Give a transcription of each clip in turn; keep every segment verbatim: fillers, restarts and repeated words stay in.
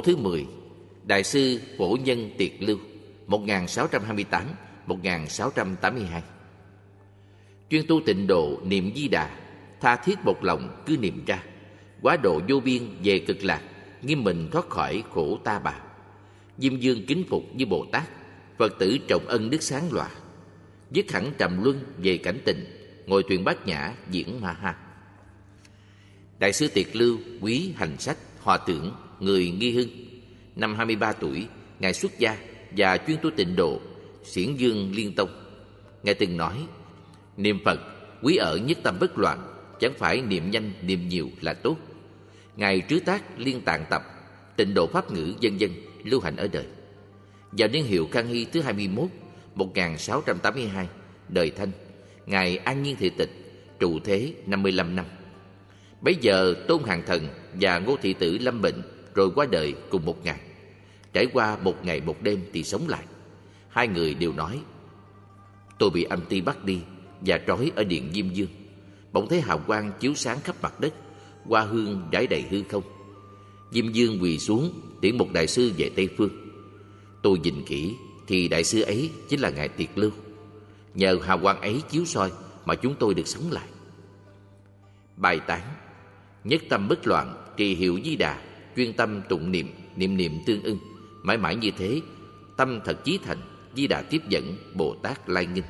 Tổ thứ mười, Đại sư Phổ Nhân Tiệt Lưu, một nghìn sáu trăm hai mươi tám đến một nghìn sáu trăm tám mươi hai. Chuyên tu tịnh độ niệm Di Đà, tha thiết một lòng cứ niệm ra, quá độ vô biên về cực lạc, nghiêm mình thoát khỏi khổ ta bà. Diêm Dương kính phục như Bồ Tát, Phật tử trọng ân đức sáng lòa. Dứt hẳn trầm luân về cảnh tình, ngồi thuyền bát nhã diễn ma ha. Đại sư Tiệt Lưu quý hành sách, hòa tưởng, người Nghi Hưng. Năm hai mươi ba tuổi, Ngài xuất gia và chuyên tu tịnh độ, xiển dương liên tông. Ngài từng nói, niệm Phật quý ở nhất tâm bất loạn, chẳng phải niệm nhanh niệm nhiều là tốt. Ngài trứ tác liên tạng tập, tịnh độ pháp ngữ vân vân lưu hành ở đời. Vào niên hiệu Khang Hy thứ hai mươi mốt, một nghìn sáu trăm tám mươi hai, đời Thanh, Ngài an nhiên thị tịch, trụ thế năm mươi lăm năm. Bấy giờ Tôn Hàng Thần và Ngô Thị Tử lâm bệnh rồi qua đời cùng một ngày. Trải qua một ngày một đêm thì sống lại. Hai người đều nói, tôi bị âm ti bắt đi và trói ở điện Diêm Dương. Bỗng thấy hào quang chiếu sáng khắp mặt đất, hoa hương rải đầy hư không. Diêm Dương quỳ xuống tiễn một đại sư về Tây Phương. Tôi nhìn kỹ thì đại sư ấy chính là Ngài Tiệt Lưu. Nhờ hào quang ấy chiếu soi mà chúng tôi được sống lại. Bài tán: nhất tâm bất loạn, trì hiệu Di Đà, chuyên tâm tụng niệm, niệm niệm tương ưng, mãi mãi như thế, tâm thật chí thành, Di Đà tiếp dẫn, Bồ Tát lai nghinh.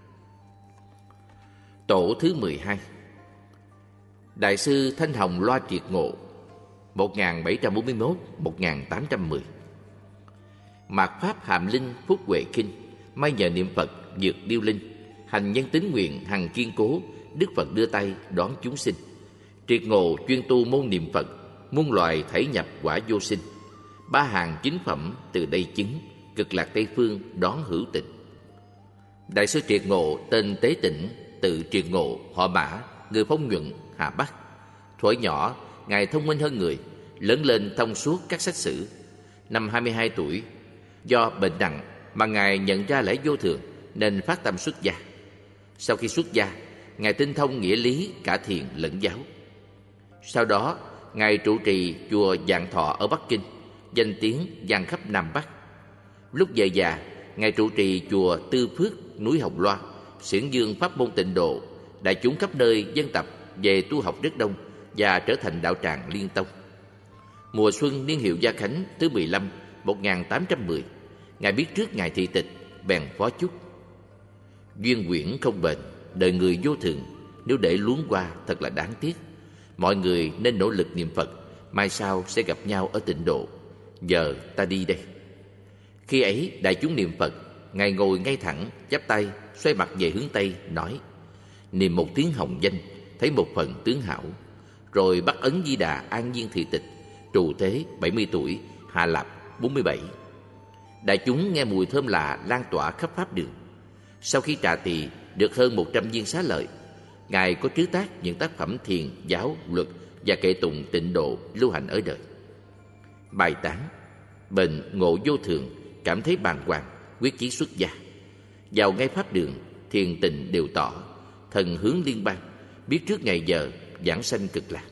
Tổ thứ mười hai, Đại sư Thanh Hồng Loa Triệt Ngộ, một nghìn bảy trăm bốn mươi mốt đến một nghìn tám trăm mười. Mạt Pháp Hàm Linh Phúc Huệ Kinh, may nhờ niệm Phật vượt điêu linh, hành nhân tín nguyện hằng kiên cố, Đức Phật đưa tay đón chúng sinh. Triệt ngộ chuyên tu môn niệm Phật, muôn loài thảy nhập quả vô sinh. Ba hàng chính phẩm từ đây chứng, cực lạc Tây Phương đón hữu tịnh. Đại sư Triệt Ngộ tên Tế Tịnh, tự Triệt Ngộ, họ Mã, người Phong Nhuận, Hà Bắc. Thuở nhỏ, Ngài thông minh hơn người, lớn lên thông suốt các sách sử. Năm hai mươi hai tuổi, do bệnh nặng mà Ngài nhận ra lẽ vô thường nên phát tâm xuất gia. Sau khi xuất gia, Ngài tinh thông nghĩa lý cả thiền lẫn giáo. Sau đó, Ngài trụ trì chùa Vạn Thọ ở Bắc Kinh, danh tiếng vang khắp Nam Bắc. Lúc về già, Ngài trụ trì chùa Tư Phước, núi Hồng Loa, xiển dương pháp môn tịnh độ, đại chúng khắp nơi dân tập về tu học rất đông và trở thành đạo tràng liên tông. Mùa xuân niên hiệu Gia Khánh thứ mười lăm, một nghìn tám trăm mười, Ngài biết trước Ngài thị tịch, bèn phó chúc: duyên quyển không bền, đời người vô thường, nếu để luống qua thật là đáng tiếc. Mọi người nên nỗ lực niệm Phật, mai sau sẽ gặp nhau ở tịnh độ. Giờ ta đi đây. Khi ấy đại chúng niệm Phật, Ngài ngồi ngay thẳng, chắp tay, xoay mặt về hướng Tây, nói: niệm một tiếng hồng danh, thấy một phần tướng hảo. Rồi bắt ấn Di Đà an nhiên thị tịch, trụ thế bảy mươi tuổi, hạ lạp bốn mươi bảy. Đại chúng nghe mùi thơm lạ lan tỏa khắp pháp đường. Sau khi trà tỳ được hơn một trăm viên xá lợi, Ngài có trứ tác những tác phẩm thiền, giáo, luật và kệ tụng tịnh độ lưu hành ở đời. Bài tán: bệnh ngộ vô thường, cảm thấy bàng hoàng, quyết chí xuất gia. Vào ngay pháp đường, thiền tịnh đều tỏ, thần hướng liên bang, biết trước ngày giờ giảng sanh cực lạc.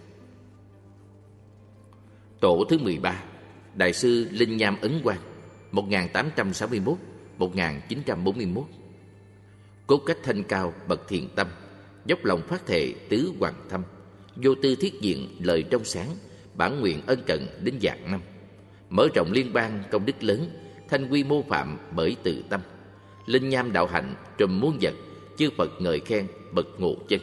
Tổ thứ mười ba, Đại sư Linh Nham Ấn Quang, một nghìn tám trăm sáu mươi mốt đến một nghìn chín trăm bốn mươi mốt. Cốt cách thanh cao bậc thiền tâm, dốc lòng phát thệ tứ hoàng thâm, vô tư thiết diện lời trong sáng, bản nguyện ân cần đến vạn năm. Mở rộng liên bang công đức lớn, thanh quy mô phạm bởi tự tâm. Linh nham đạo hạnh trùm muôn vật, chư Phật ngợi khen bậc ngộ chân.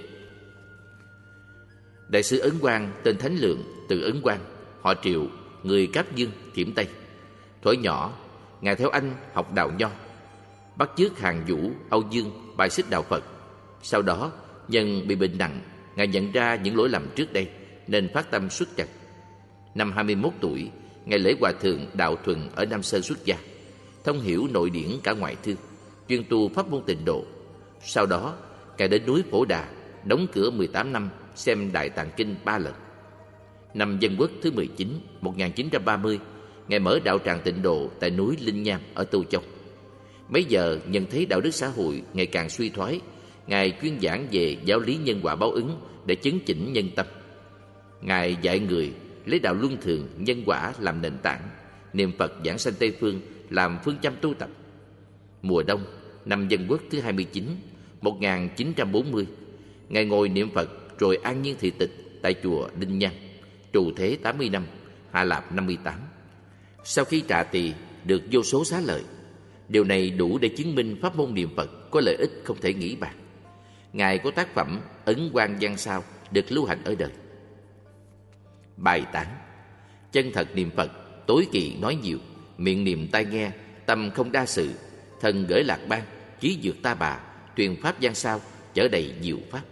Đại sư Ấn Quang tên Thánh Lượng, từ Ấn Quang, họ Triệu, người Cáp Dương, Thiểm Tây. Thuở nhỏ, Ngài theo anh học đạo nho, bắt chước Hàng Vũ, Âu Dương bài xích đạo Phật. Sau đó, nhân bị bệnh nặng, Ngài nhận ra những lỗi lầm trước đây nên phát tâm xuất trần. Năm hai mươi mốt tuổi, Ngài lễ Hòa Thượng Đạo Thuần ở Nam Sơn xuất gia, thông hiểu nội điển cả ngoại thư, chuyên tu pháp môn tịnh độ. Sau đó, Ngài đến núi Phổ Đà, đóng cửa mười tám năm, xem Đại Tạng Kinh ba lần. Năm Dân Quốc thứ mười chín, một nghìn chín trăm ba mươi, Ngài mở đạo tràng tịnh độ tại núi Linh Nham ở Tô Châu. Mấy giờ nhận thấy đạo đức xã hội ngày càng suy thoái, Ngài chuyên giảng về giáo lý nhân quả báo ứng để chấn chỉnh nhân tâm. Ngài dạy người lấy đạo luân thường nhân quả làm nền tảng, niệm Phật giảng sanh Tây Phương làm phương châm tu tập. Mùa đông, năm Dân Quốc thứ hai mươi chín, một nghìn chín trăm bốn mươi, Ngài ngồi niệm Phật rồi an nhiên thị tịch tại chùa Đinh Nhan, trụ thế tám mươi năm, hạ lạp năm mươi tám. Sau khi trạ tỳ được vô số xá lợi. Điều này đủ để chứng minh pháp môn niệm Phật có lợi ích không thể nghĩ bàn. Ngài có tác phẩm Ấn Quang Văn Sao được lưu hành ở đời. Bài tán: chân thật niệm Phật, tối kỵ nói nhiều, miệng niệm tai nghe, tâm không đa sự, thần gửi lạc ban, chí dược ta bà, truyền pháp Văn Sao, chở đầy diệu pháp.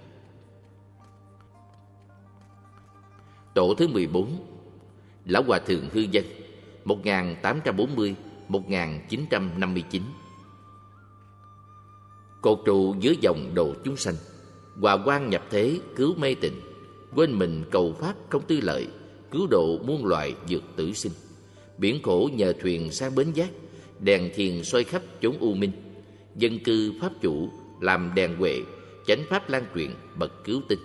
Tổ thứ mười bốn, Lão Hòa Thượng Hư Dân, một nghìn tám trăm bốn mươi đến một nghìn chín trăm năm mươi chín. Cột trụ dưới dòng độ chúng sanh, hòa quang nhập thế cứu mê tịnh, quên mình cầu pháp không tư lợi, cứu độ muôn loài dược tử sinh. Biển khổ nhờ thuyền sang bến giác, đèn thiền soi khắp chốn u minh. Dân cư pháp chủ làm đèn huệ, chánh pháp lan truyền bậc cứu tinh.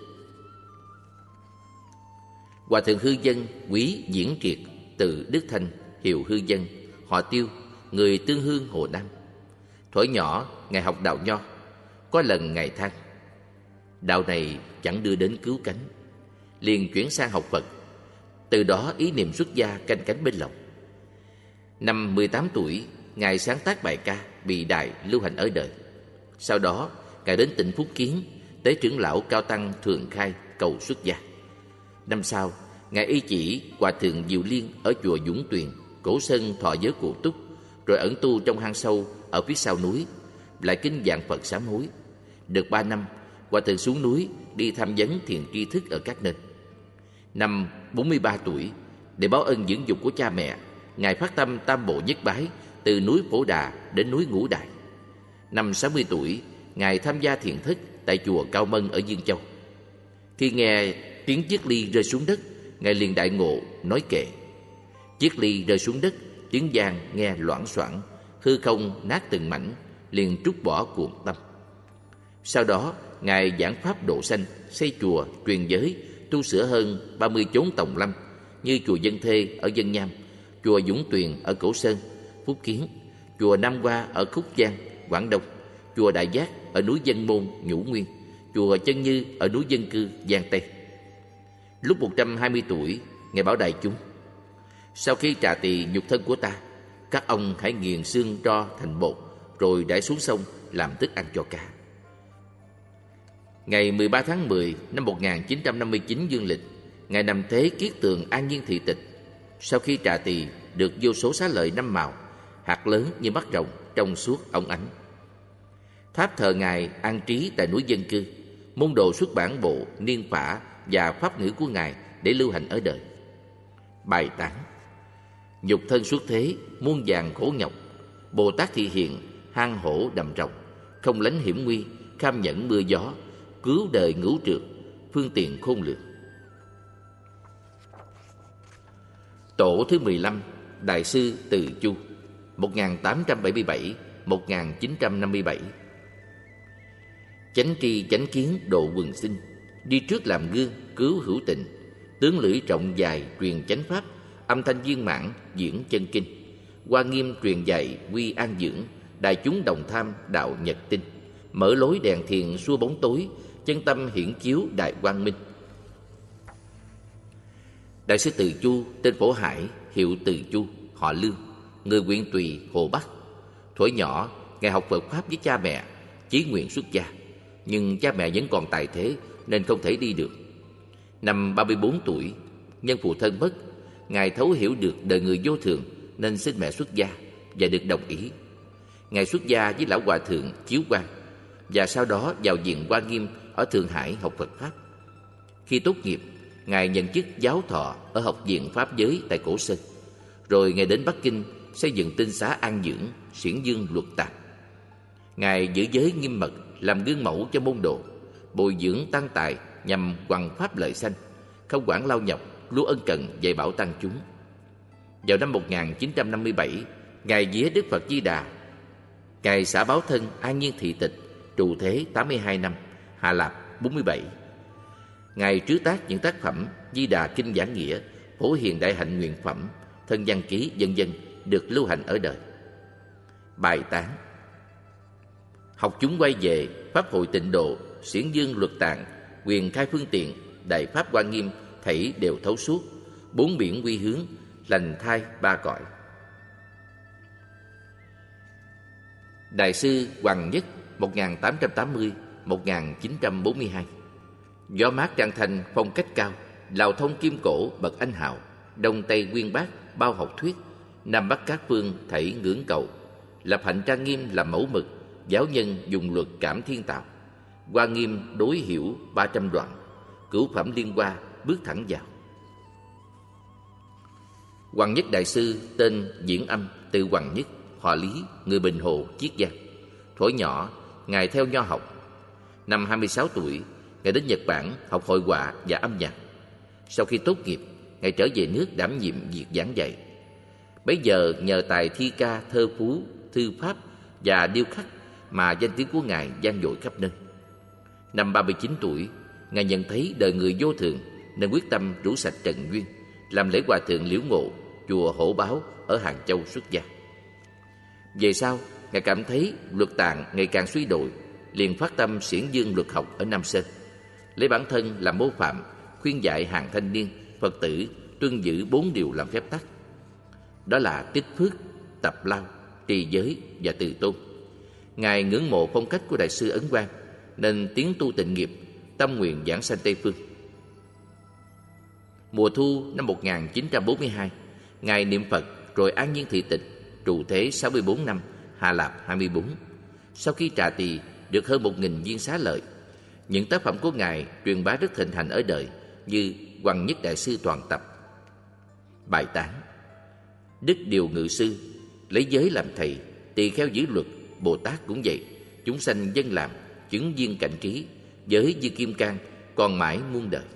Hòa Thượng Hư Dân, quý Diễn Triệt, từ Đức Thanh, hiệu Hư Dân, họ Tiêu, người Tương Hương, Hồ Nam. Thuở nhỏ Ngài học đạo Nho. Có lần Ngài than: đạo này chẳng đưa đến cứu cánh, liền chuyển sang học Phật. Từ đó ý niệm xuất gia canh cánh bên lòng. Năm mười tám tuổi, Ngài sáng tác bài ca Bị Đài lưu hành ở đời. Sau đó Ngài đến tỉnh Phúc Kiến, tế trưởng lão Cao Tăng Thường Khai cầu xuất gia. Năm sau, Ngài y chỉ Hòa Thượng Diệu Liên ở chùa Dũng Tuyền, Cổ Sơn thọ giới cụ túc, rồi ẩn tu trong hang sâu ở phía sau núi, lại kinh vạn Phật sám hối. Được ba năm, Hòa Thượng xuống núi đi tham vấn thiền tri thức ở các nơi. Năm bốn mươi ba tuổi, để báo ân dưỡng dục của cha mẹ, Ngài phát tâm tam bộ nhất bái từ núi Phổ Đà đến núi Ngũ Đài. Năm sáu mươi tuổi, Ngài tham gia thiền thất tại chùa Cao Mân ở Dương Châu. Khi nghe tiếng chiếc ly rơi xuống đất, Ngài liền đại ngộ, nói kệ: chiếc ly rơi xuống đất, tiếng vang nghe loảng xoảng, hư không nát từng mảnh, liền trút bỏ cuồng tâm. Sau đó Ngài giảng pháp độ sanh, xây chùa, truyền giới, tu sửa hơn ba mươi chốn tòng lâm như chùa Dân Thê ở Dân Nham, chùa Dũng Tuyền ở Cổ Sơn, Phúc Kiến, chùa Nam Hoa ở Khúc Giang, Quảng Đông, chùa Đại Giác ở núi Dân Môn, Nhũ Nguyên, chùa Chân Như ở núi Dân Cư, Giang Tây. Lúc một trăm hai mươi tuổi, Ngài bảo đại chúng: sau khi trà tỳ nhục thân của ta, các ông hãy nghiền xương tro thành bột, rồi đẩy xuống sông làm thức ăn cho cá. Ngày mười ba tháng mười năm một nghìn chín trăm năm mươi chín dương lịch, Ngài nằm thế kiết tường an nhiên thị tịch. Sau khi trà tỳ được vô số xá lợi năm màu, hạt lớn như mắt rồng, trong suốt óng ánh. Tháp thờ Ngài an trí tại núi Dân Cư. Môn đồ xuất bản bộ Niên Phả và pháp ngữ của Ngài để lưu hành ở đời. Bài tán: nhục thân xuất thế, muôn vàn khổ nhọc, Bồ Tát thị hiện, hang hổ đầm rồng, không lánh hiểm nguy, kham nhẫn mưa gió, cứu đời ngũ trượt, phương tiện khôn lường. Tổ thứ mười lăm, Đại sư Từ Chu, một nghìn tám trăm bảy mươi bảy đến một nghìn chín trăm năm mươi bảy. Chánh tri chánh kiến độ quần sinh, đi trước làm gương cứu hữu tình, tướng lưỡi rộng dài truyền chánh pháp, âm thanh viên mãn diễn chân kinh, hoa nghiêm truyền dạy quy an dưỡng, đại chúng đồng tham đạo nhật tinh, mở lối đèn thiền xua bóng tối, chân tâm hiển chiếu đại quang minh. Đại sư Từ Chu tên Phổ Hải, hiệu Từ Chu, họ Lương, người huyện Tùy, Hồ Bắc. Thuở nhỏ, Ngài học Phật pháp với cha mẹ, chí nguyện xuất gia, nhưng cha mẹ vẫn còn tại thế nên không thể đi được. Năm ba mươi bốn tuổi, nhân phụ thân mất, Ngài thấu hiểu được đời người vô thường nên xin mẹ xuất gia và được đồng ý. Ngài xuất gia với lão hòa thượng Chiếu Quang và sau đó vào viện Hoa Nghiêm ở Thượng Hải học Phật pháp. Khi tốt nghiệp, Ngài nhận chức giáo thọ ở Học viện Pháp giới tại Cổ Sơn. Rồi Ngài đến Bắc Kinh xây dựng tinh xá an dưỡng, xiển dương luật tạp. Ngài giữ giới nghiêm mật, làm gương mẫu cho môn đồ, bồi dưỡng tăng tài nhằm hoằng pháp lợi sanh, không quản lao nhọc, luôn ân cần dạy bảo tăng chúng. Vào năm một nghìn chín trăm năm mươi bảy, Ngài vía Đức Phật Di Đà. Ngài xả báo thân an nhiên thị tịch, trụ thế tám mươi hai năm, hạ lạp bốn mươi bảy. Ngài trứ tác những tác phẩm Di Đà Kinh Giảng Nghĩa, Phổ Hiền Đại Hạnh Nguyện Phẩm, Thân Văn Ký, vân vân được lưu hành ở đời. Bài tán. Học chúng quay về, Pháp hội tịnh độ, xiển dương luật tạng, quyền khai phương tiện, đại pháp hoa nghiêm, thảy đều thấu suốt, bốn biển quy hướng, lành thai ba cõi. Đại sư Hoàng Nhất một nghìn tám trăm tám mươi đến một nghìn chín trăm bốn mươi hai. Gió mát trang thanh, phong cách cao, lào thông kim cổ bậc anh hào, đông tây uyên bác bao học thuyết, nam bắc các phương thảy ngưỡng cầu, lập hạnh trang nghiêm làm mẫu mực, giáo nhân dùng luật cảm thiên tạo, hoa nghiêm đối hiểu ba trăm đoạn, cửu phẩm liên hoa bước thẳng vào. Hoàng Nhất đại sư tên Diễn Âm, từ Hoàng Nhất, họ Lý, người Bình Hồ, Chiết Giang. Thuở nhỏ, ngài theo nho học. Năm hai mươi sáu tuổi, ngài đến Nhật Bản học hội họa và âm nhạc. Sau khi tốt nghiệp, ngài trở về nước đảm nhiệm việc giảng dạy. Bấy giờ nhờ tài thi ca, thơ phú, thư pháp và điêu khắc mà danh tiếng của ngài vang dội khắp nơi. Năm ba mươi chín tuổi, ngài nhận thấy đời người vô thường nên quyết tâm rũ sạch trần duyên, làm lễ hòa thượng Liễu Ngộ, chùa Hổ Báo ở Hàng Châu xuất gia. Về sau, ngài cảm thấy luật tạng ngày càng suy đồi, liền phát tâm xiển dương luật học ở Nam Sơn, lấy bản thân làm mô phạm, khuyên dạy hàng thanh niên Phật tử tuân giữ bốn điều làm phép tắc. Đó là tích phước, tập lao, trì giới và từ tôn. Ngài ngưỡng mộ phong cách của đại sư Ấn Quang nên tiến tu tịnh nghiệp, tâm nguyện giảng sanh Tây Phương. Mùa thu năm một nghìn chín trăm bốn mươi hai, ngài niệm Phật rồi an nhiên thị tịch, trụ thế sáu mươi bốn năm, Hà Lạp hai mươi bốn. Sau khi trà tỳ được hơn một nghìn viên xá lợi, những tác phẩm của ngài truyền bá rất thịnh hành ở đời như Hoàng Nhất đại sư toàn tập. Bài tán. Đức Điều Ngự Sư lấy giới làm thầy, tỳ kheo giữ luật, Bồ Tát cũng vậy, chúng sanh dân làm, chứng viên cảnh trí, giới như kim cang, còn mãi muôn đời.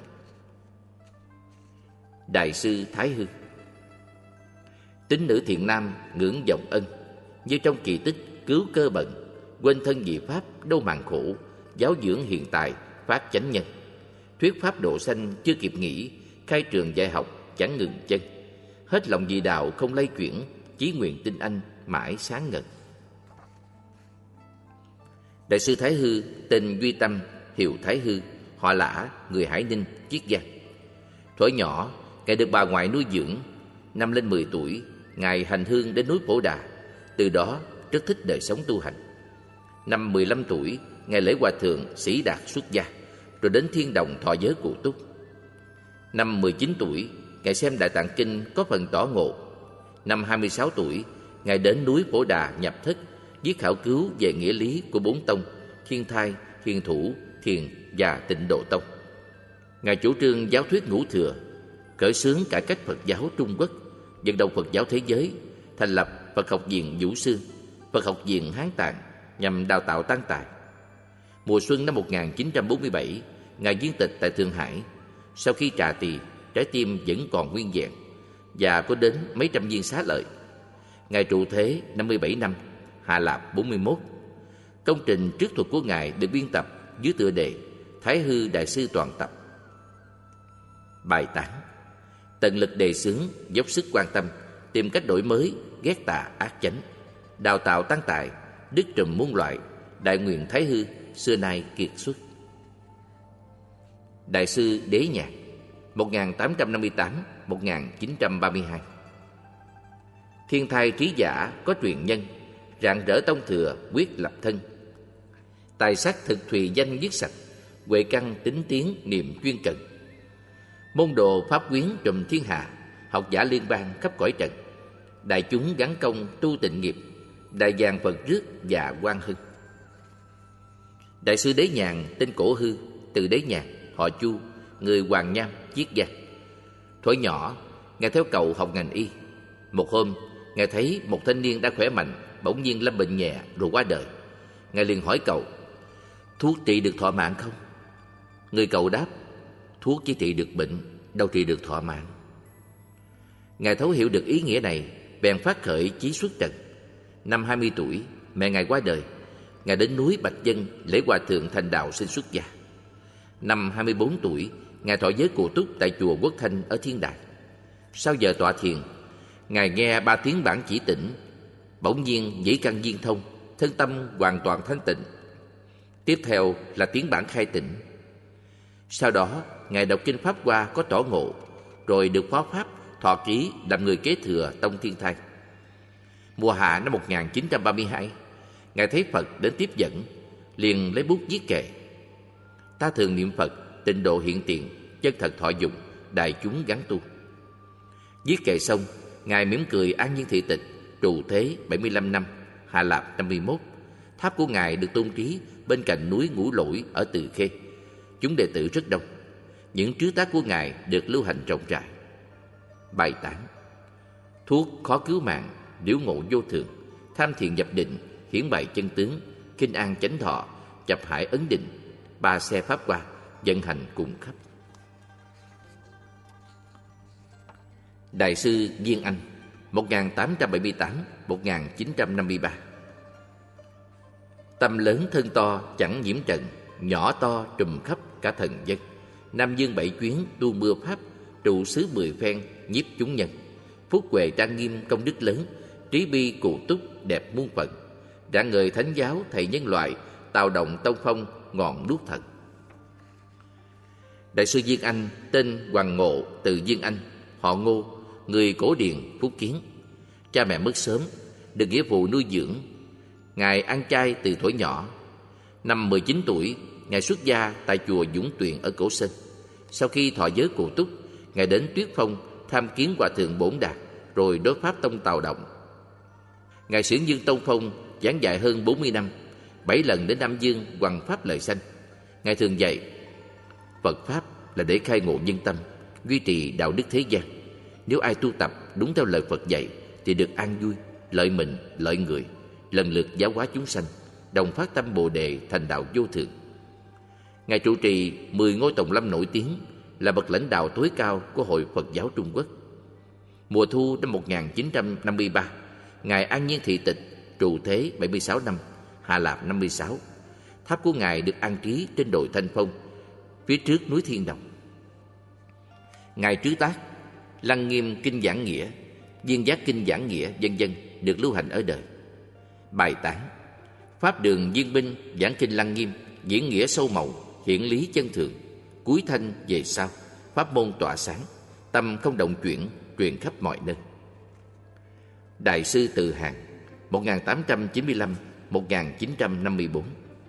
Đại sư Thái Hư. Tín nữ thiện nam ngưỡng vọng ân, như trong kỳ tích cứu cơ bận, quên thân vì pháp đâu màng khổ, giáo dưỡng hiện tại phát chánh nhân, thuyết pháp độ sanh chưa kịp nghĩ, khai trường dạy học chẳng ngừng chân, hết lòng vì đạo không lay chuyển, chí nguyện tin anh mãi sáng ngời. Đại sư Thái Hư tên Duy Tâm, hiệu Thái Hư, họ Lã, người Hải Ninh, Chiết Giang. Thuở nhỏ, ngài được bà ngoại nuôi dưỡng. Năm lên mười tuổi, ngài hành hương đến núi Phổ Đà, từ đó rất thích đời sống tu hành. Năm mười lăm tuổi, ngài lễ hòa thượng Sĩ Đạt xuất gia, rồi đến Thiên Đồng thọ giới cụ túc. Năm mười chín tuổi, ngài xem Đại Tạng Kinh có phần tỏ ngộ. Năm hai mươi sáu tuổi, ngài đến núi Phổ Đà nhập thất, viết khảo cứu về nghĩa lý của bốn tông: Thiên Thai, Thiên Thủ, Thiền và Tịnh Độ Tông. Ngài chủ trương giáo thuyết ngũ thừa, khởi xướng cải cách Phật giáo Trung Quốc, vận động Phật giáo thế giới, thành lập Phật học viện Vũ Sư, Phật học viện Hán Tạng nhằm đào tạo tăng tài. Mùa xuân năm một nghìn chín trăm bốn mươi bảy, ngài viên tịch tại Thượng Hải. Sau khi trà tỳ, trái tim vẫn còn nguyên vẹn và có đến mấy trăm viên xá lợi. Ngài trụ thế năm mươi bảy năm, Hạ Lạp bốn mươi mốt. Công trình trước thuật của ngài được biên tập dưới tựa đề Thái Hư đại sư toàn tập. Bài tán. Tận lực đề xướng, dốc sức quan tâm, tìm cách đổi mới, ghét tà ác chánh, đào tạo tăng tài, đức trùm muôn loại, đại nguyện Thái Hư xưa nay kiệt xuất. Đại sư Đế Nhạc một nghìn tám trăm năm mươi tám đến một nghìn chín trăm ba mươi hai. Thiên thai trí giả có truyền nhân, rạng rỡ tông thừa quyết lập thân. Tài sắc thực thùy danh viết sạch, huệ căn tính tiến niệm chuyên cần. Môn đồ pháp quyến trùm thiên hạ, học giả liên bang khắp cõi trần. Đại chúng gắn công tu tịnh nghiệp, đại giang Phật rước và Quang Hưng. Đại sư Đế Nhàn tên Cổ Hư, từ Đế Nhàn, họ Chu, người Hoàng Nham, Chiết Giang. Thuở nhỏ, ngài theo cậu học ngành y. Một hôm, ngài thấy một thanh niên đã khỏe mạnh bỗng nhiên lâm bệnh nhẹ rồi qua đời. Ngài liền hỏi cậu: thuốc trị được thọ mạng không? Người cậu đáp: thuốc chỉ trị được bệnh, đâu trị được thọ mạng. Ngài thấu hiểu được ý nghĩa này, bèn phát khởi chí xuất trần. Năm hai mươi tuổi, mẹ ngài qua đời. Ngài đến núi Bạch Dân lễ hòa thượng thành đạo xin xuất gia. Năm hai mươi bốn tuổi, ngài thọ giới cụ túc tại chùa Quốc Thanh ở Thiên Đài. Sau giờ tọa thiền, Ngài nghe ba tiếng bản chỉ tỉnh, bỗng nhiên dĩ căn viên thông, thân tâm hoàn toàn thanh tịnh. Tiếp theo là tiếng bản khai tỉnh. Sau đó Ngài đọc kinh Pháp Hoa có tỏ ngộ, rồi được phó pháp thọ ký làm người kế thừa tông Thiên Thai. Mùa hạ năm một nghìn chín trăm ba mươi hai, Ngài thấy Phật đến tiếp dẫn, liền lấy bút viết kệ: Ta thường niệm Phật, tịnh độ hiện tiền, chân thật thọ dụng, đại chúng gắn tu. Viết kệ xong, Ngài mỉm cười an nhiên thị tịch, trụ thế bảy mươi lăm năm, hạ lạp năm mươi mốt. Tháp của Ngài được tôn trí bên cạnh núi Ngũ Lỗi ở Từ Khê. Chúng đệ tử rất đông. Những trứ tác của Ngài được lưu hành rộng rãi. Bài tán: Thuốc khó cứu mạng, điểu ngộ vô thường, tham thiền nhập định, hiển bày chân tướng, kinh an chánh thọ, chập hải ấn định, ba xe Pháp Hoa, vận hành cùng khắp. Đại sư Viên Anh, một nghìn tám trăm bảy mươi tám đến một nghìn chín trăm năm mươi ba. Tâm lớn thân to chẳng nhiễm trần, nhỏ to trùm khắp cả thần dân. Nam dương bảy chuyến tu mưa pháp, trụ xứ mười phen nhiếp chúng nhân. Phúc huệ trang nghiêm công đức lớn, trí bi cụ túc đẹp muôn phận. Rạng ngời thánh giáo thầy nhân loại, tạo động tông phong ngọn đuốc thần. Đại sư Viên Anh tên Hoàng Ngộ, từ Viên Anh, họ Ngô, người Cổ Điền, Phúc Kiến. Cha mẹ mất sớm, được nghĩa vụ nuôi dưỡng. Ngài ăn chay từ thuở nhỏ. Năm mười chín tuổi, Ngài xuất gia tại chùa Dũng Tuyền ở Cổ Sơn. Sau khi thọ giới cụ túc, Ngài đến Tuyết Phong tham kiến Hòa thượng Bổn Đạt, rồi đối pháp tông Tào Động. Ngài Xiển Dương Tông Phong giảng dạy hơn bốn mươi năm, bảy lần đến Nam Dương hoằng pháp lợi sanh. Ngài thường dạy: Phật pháp là để khai ngộ nhân tâm, duy trì đạo đức thế gian. Nếu ai tu tập đúng theo lời Phật dạy thì được an vui, lợi mình, lợi người, lần lượt giáo hóa chúng sanh, đồng phát tâm Bồ đề thành đạo vô thượng. Ngài trụ trì mười ngôi tòng lâm nổi tiếng, là bậc lãnh đạo tối cao của Hội Phật giáo Trung Quốc. Mùa thu năm một nghìn chín trăm năm mươi ba, Ngài an nhiên thị tịch, trụ thế bảy mươi sáu năm, hạ lạp năm mươi sáu. Tháp của Ngài được an trí trên đồi Thanh Phong, phía trước núi Thiên Đồng. Ngài trứ tác Lăng Nghiêm Kinh Giảng Nghĩa, Viên Giác Kinh Giảng Nghĩa, vân vân được lưu hành ở đời. Bài tán: Pháp đường viên binh giảng kinh Lăng Nghiêm, diễn nghĩa sâu màu, hiển lý chân thường. Cuối thanh về sau, pháp môn tỏa sáng, tâm không động chuyển, truyền khắp mọi nơi. Đại sư Từ Hàng, một nghìn tám trăm chín mươi lăm đến một nghìn chín trăm năm mươi bốn.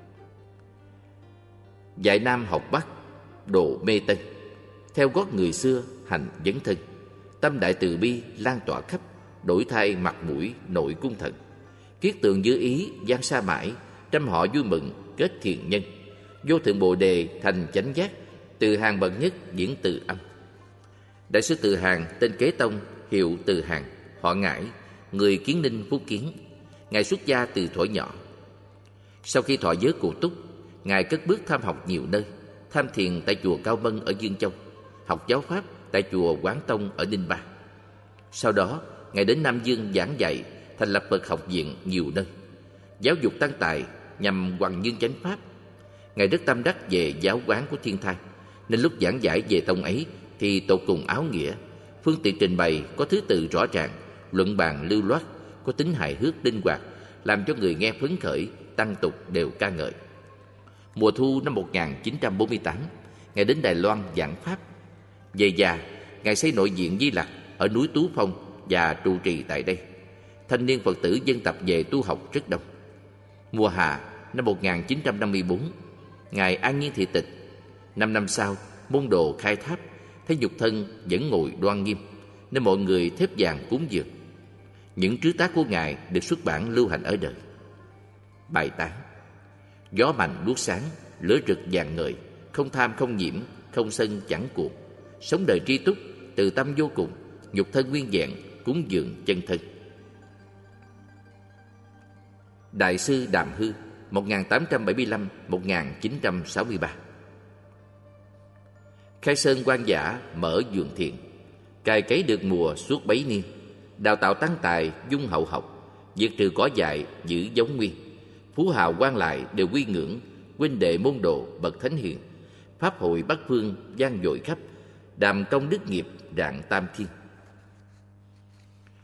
Dạy Nam học Bắc, độ mê Tây, theo gót người xưa hành vấn thân. Tâm đại từ bi lan tỏa khắp, đổi thay mặt mũi nội cung thần. Kiết tường như ý giang sa mãi, trăm họ vui mừng kết thiện nhân. Vô thượng Bồ đề thành chánh giác, Từ Hàng bậc nhất diễn từ âm. Đại sư Từ Hàng tên Kế Tông, hiệu Từ Hàng, họ Ngải, người Kiến Ninh, Phúc Kiến. Ngài xuất gia từ thuở nhỏ. Sau khi thọ giới cụ túc, Ngài cất bước tham học nhiều nơi, tham thiền tại chùa Cao Mân ở Dương Châu, học giáo pháp tại chùa Quán Tông ở Ninh Ba. Sau đó, Ngài đến Nam Dương giảng dạy, thành lập Phật học viện nhiều nơi, giáo dục tăng tài nhằm hoằng dương chánh pháp. Ngài rất tâm đắc về giáo quán của Thiên Thai, nên lúc giảng giải về tông ấy thì tột cùng áo nghĩa, phương tiện trình bày có thứ tự rõ ràng, luận bàn lưu loát, có tính hài hước linh hoạt, làm cho người nghe phấn khởi, tăng tục đều ca ngợi. Mùa thu năm một nghìn chín trăm bốn mươi tám, Ngài đến Đài Loan giảng pháp. Về già, Ngài xây nội viện Di Lặc ở núi Tú Phong và trụ trì tại đây. Thanh niên Phật tử dân tập về tu học rất đông. Mùa hạ năm một nghìn chín trăm năm mươi bốn, Ngài an nhiên thị tịch. Năm năm sau, môn đồ khai tháp, thấy nhục thân vẫn ngồi đoan nghiêm, nên mọi người thếp vàng cúng dường. Những trứ tác của Ngài được xuất bản lưu hành ở đời. Bài tán: Gió mạnh đuốc sáng, lửa rực vàng ngời, không tham không nhiễm, không sân chẳng cuồng. Sống đời tri túc, từ tâm vô cùng, nhục thân nguyên vẹn, cúng dường chân thân. Đại sư Đàm Hư, một nghìn tám trăm bảy mươi lăm đến một nghìn chín trăm sáu mươi ba. Khai sơn quan giả mở vườn thiện, cày cấy được mùa suốt bấy niên. Đào tạo tăng tài dung hậu học, diệt trừ cỏ dại giữ giống nguyên. Phú hào quan lại đều quy ngưỡng, huynh đệ môn đồ bậc thánh hiền. Pháp hội Bắc phương vang dội khắp, đàm công đức nghiệp rạng tam thiên.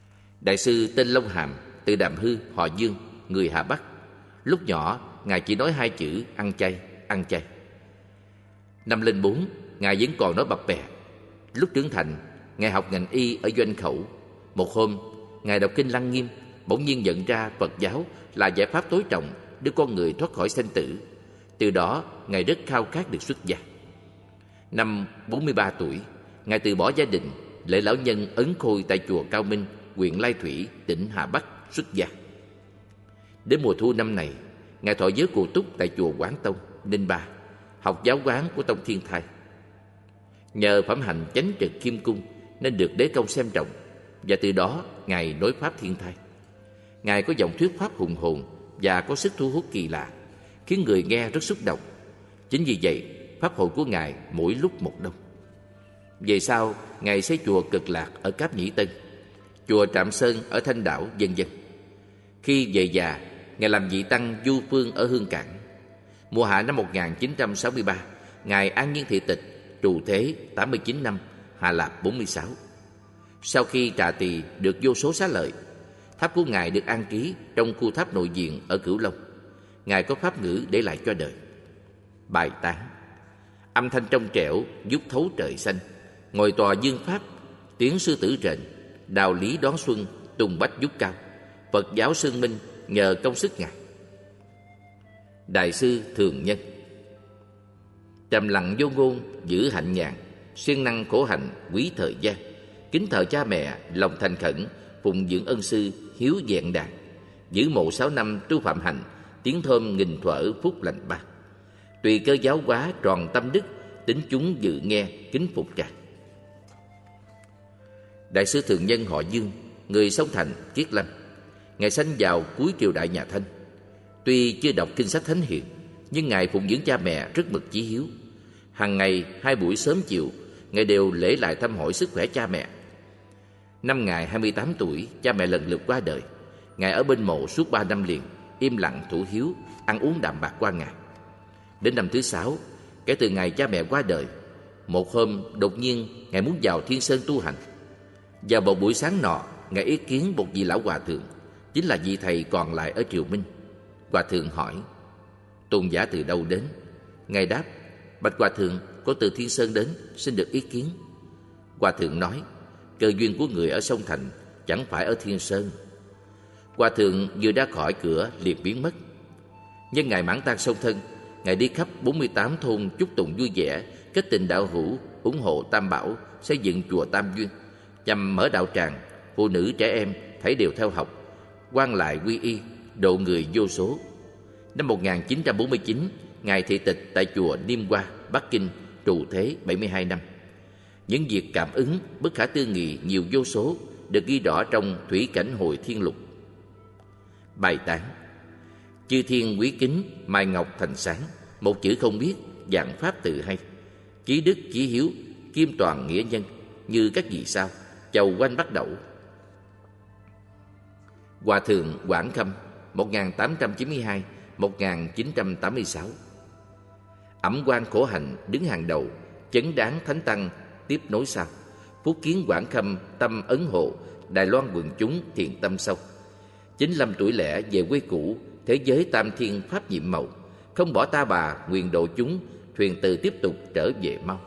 Đại sư tên Long Hàm, từ Đàm Hư, họ Dương, người Hà Bắc. Lúc nhỏ, Ngài chỉ nói hai chữ ăn chay, ăn chay. Năm lên bốn, Ngài vẫn còn nói bập bẹ. Lúc trưởng thành, Ngài học ngành y ở Doanh Khẩu. Một hôm, Ngài đọc kinh Lăng Nghiêm, bỗng nhiên nhận ra Phật giáo là giải pháp tối trọng đưa con người thoát khỏi sanh tử. Từ đó, Ngài rất khao khát được xuất gia. Năm bốn mươi ba tuổi, Ngài từ bỏ gia đình, lễ lão nhân ấn khôi tại chùa Cao Minh, huyện Lai Thủy, tỉnh Hà Bắc xuất gia. Đến mùa thu năm này, Ngài thọ giới cụ túc tại chùa Quán Tông, Ninh Ba, học giáo quán của Tông Thiên Thai. Nhờ phẩm hạnh chánh trực khiêm cung nên được đế công xem trọng, và từ đó Ngài nối pháp Thiên Thai. Ngài có giọng thuyết pháp hùng hồn và có sức thu hút kỳ lạ, khiến người nghe rất xúc động. Chính vì vậy, pháp hội của Ngài mỗi lúc một đông. Về sau, Ngài xây chùa Cực Lạc ở Cáp Nhĩ Tân, chùa Trạm Sơn ở Thanh Đảo, vân vân. Khi về già, Ngài làm vị tăng du phương ở Hương Cảng. Mùa hạ năm một nghìn chín trăm sáu mươi ba, Ngài an nhiên thị tịch, trụ thế tám mươi chín năm, Hà Lạp bốn mươi sáu. Sau khi trà tỳ được vô số xá lợi, tháp của Ngài được an trí trong khu tháp nội viện ở Cửu Long. Ngài có pháp ngữ để lại cho đời. Bài tán: âm thanh trong trẻo giúp thấu trời xanh, ngồi tòa dương pháp, tiếng sư tử rền, đạo lý đón xuân, tùng bách giúp cao, Phật giáo xưng minh nhờ công sức Ngài. Đại sư Thường Nhân: trầm lặng vô ngôn, giữ hạnh nhàn, siêng năng khổ hạnh, quý thời gian, kính thờ cha mẹ, lòng thành khẩn, phụng dưỡng ân sư, hiếu vẹn đàn, giữ mộ sáu năm tu phạm hạnh, tiếng thơm nghìn thuở phúc lành ba. Tùy cơ giáo hóa tròn tâm đức, tính chúng dự nghe kính phục tràng. Đại sư Thường Nhân họ Dương, người Sông Thành, Kiết Lâm. Ngài sanh vào cuối triều đại nhà Thanh. Tuy chưa đọc kinh sách thánh hiền, nhưng Ngài phụng dưỡng cha mẹ rất mực chí hiếu. Hàng ngày hai buổi sớm chiều, Ngài đều lễ lại thăm hỏi sức khỏe cha mẹ. Năm Ngài hai mươi tám tuổi, cha mẹ lần lượt qua đời. Ngài ở bên mộ suốt ba năm liền, im lặng thủ hiếu, ăn uống đạm bạc qua ngày. Đến năm thứ sáu, kể từ ngày cha mẹ qua đời, một hôm đột nhiên Ngài muốn vào Thiên Sơn tu hành. Vào một buổi sáng nọ, Ngài ý kiến một vị lão hòa thượng, chính là vị thầy còn lại ở Triều Minh. Hòa thượng hỏi: tôn giả từ đâu đến? Ngài đáp: bạch hòa thượng, có từ Thiên Sơn đến, xin được ý kiến. Hòa thượng nói: cơ duyên của người ở sông Thành chẳng phải ở Thiên Sơn. Hòa thượng vừa ra khỏi cửa liền biến mất. Nhân ngày mãn tang song thân, Ngài đi khắp bốn mươi tám thôn chúc tụng vui vẻ, kết tình đạo hữu, ủng hộ Tam Bảo, xây dựng chùa Tam Duyên, nhằm mở đạo tràng, phụ nữ trẻ em thảy đều theo học, quan lại quy y, độ người vô số. Năm một nghìn chín trăm bốn mươi chín, Ngài thị tịch tại chùa Niêm Hoa, Bắc Kinh, trụ thế bảy mươi hai năm. Những việc cảm ứng bất khả tư nghị nhiều vô số được ghi rõ trong Thủy Cảnh Hội Thiên Lục. Bài tán: chư thiên quý kính, mai ngọc thành sáng, một chữ không biết, dạng pháp tự hay. Chí đức chí hiếu, kim toàn nghĩa nhân, như các vị sao, chầu quanh bắt đậu. Hòa thượng Quảng Khâm, một nghìn tám trăm chín mươi hai đến một nghìn chín trăm tám mươi sáu. Ẩm quan khổ hạnh đứng hàng đầu, chấn đáng thánh tăng tiếp nối sau. Phúc kiến Quảng Khâm tâm ấn hộ, Đài Loan quần chúng thiện tâm sâu. chín mươi lăm tuổi lẻ về quê cũ, thế giới tam thiên pháp nhiệm màu. Không bỏ ta bà, nguyện độ chúng, thuyền từ tiếp tục trở về mau.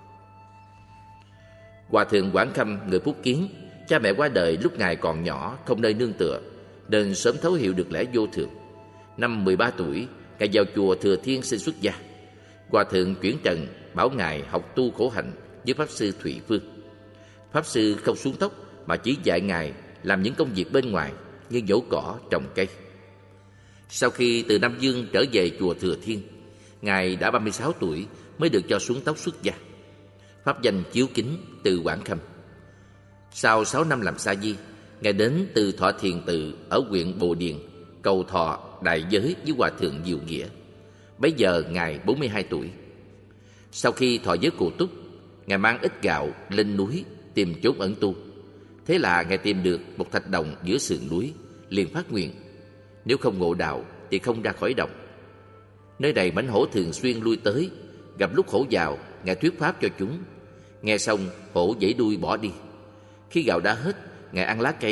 Hòa thượng Quảng Khâm, người Phúc Kiến, cha mẹ qua đời lúc Ngài còn nhỏ, không nơi nương tựa, nên sớm thấu hiểu được lẽ vô thường. Năm mười ba tuổi, Ngài vào chùa Thừa Thiên xin xuất gia. Hòa thượng chuyển trần, bảo Ngài học tu khổ hạnh với Pháp sư Thụy Phương. Pháp sư không xuống tóc mà chỉ dạy Ngài làm những công việc bên ngoài như nhổ cỏ, trồng cây. Sau khi từ Nam Dương trở về chùa Thừa Thiên, Ngài đã ba mươi sáu tuổi mới được cho xuống tóc xuất gia. Pháp danh Chiếu Kính, từ Quảng Khâm. Sau sáu năm làm sa di, Ngài đến từ Thọ Thiền Tự ở huyện Bồ Điền, cầu thọ đại giới với Hòa thượng Diệu Nghĩa. Bấy giờ Ngài bốn mươi hai tuổi. Sau khi thọ giới cụ túc, Ngài mang ít gạo lên núi tìm chốn ẩn tu. Thế là Ngài tìm được một thạch động giữa sườn núi, liền phát nguyện: nếu không ngộ đạo thì không ra khỏi động. Nơi này mãnh hổ thường xuyên lui tới, gặp lúc hổ vào, Ngài thuyết pháp cho chúng. Nghe xong, hổ giãy đuôi bỏ đi. Khi gạo đã hết, Ngài ăn lá cây,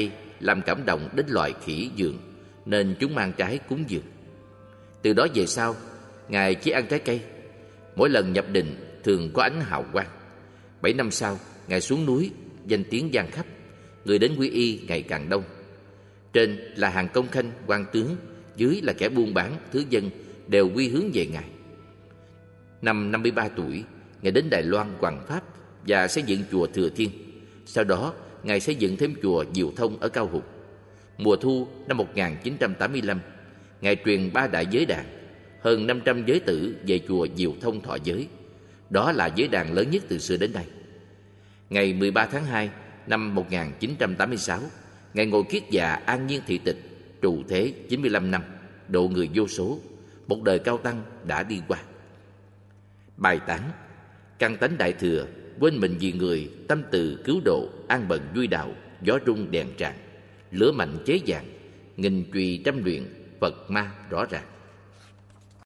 làm cảm động đến loài khỉ dường, nên chúng mang trái cúng dường. Từ đó về sau, Ngài chỉ ăn trái cây. Mỗi lần nhập định thường có ánh hào quang. Bảy năm sau, Ngài xuống núi, danh tiếng vang khắp, người đến quy y ngày càng đông. Trên là hàng công khanh, quan tướng, dưới là kẻ buôn bán, thứ dân đều quy hướng về Ngài. Năm năm mươi ba tuổi, Ngài đến Đài Loan hoằng pháp và xây dựng chùa Thừa Thiên. Sau đó, Ngài xây dựng thêm chùa Diệu Thông ở Cao Hùng. Mùa thu năm một nghìn chín trăm tám mươi lăm, Ngài truyền ba đại giới đàn, hơn năm trăm giới tử về chùa Diệu Thông thọ giới. Đó là giới đàn lớn nhất từ xưa đến nay. Ngày mười ba tháng hai năm một nghìn chín trăm tám mươi sáu, Ngài ngồi kiết già an nhiên thị tịch, trụ thế chín mươi lăm năm, độ người vô số. Một đời cao tăng đã đi qua. Bài tán: căn tánh đại thừa, quên mình vì người, tâm từ cứu độ, an bần vui đạo, gió rung đèn tràn, lửa mạnh chế vàng, nghìn chùy trăm luyện, Phật ma rõ ràng.